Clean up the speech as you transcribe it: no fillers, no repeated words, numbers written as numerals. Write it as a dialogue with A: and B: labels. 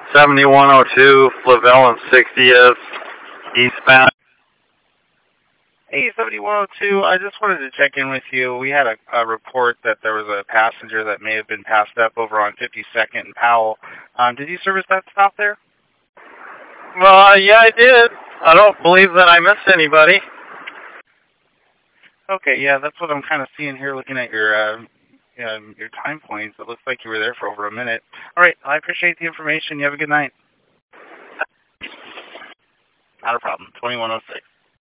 A: 7102, Flavelle and 60th, eastbound.
B: Hey, 7102, I just wanted to check in with you. We had a report that there was a passenger that may have been passed up over on 52nd and Powell. Did you service that stop there?
A: Well, yeah, I did. I don't believe that I missed anybody.
B: Okay, yeah, that's what I'm kind of seeing here looking at your time points. It looks like you were there for over a minute. All right, I appreciate the information. You have a good night. Not a problem. 2106.